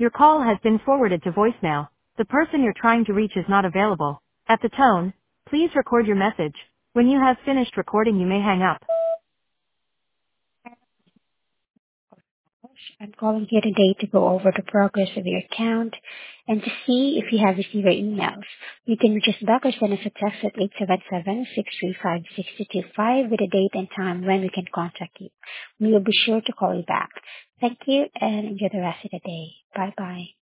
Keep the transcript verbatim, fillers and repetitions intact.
Your call has been forwarded to voicemail. The person you're trying to reach is not available. At the tone, please record your message. When you have finished recording, you may hang up. I'm calling here today to go over the progress of your account and to see if you have received your emails. You can reach us back or send us a text at eight seven seven, six three five, six two two five with a date and time when we can contact you. We will be sure to call you back. Thank you and enjoy the rest of the day. Bye-bye.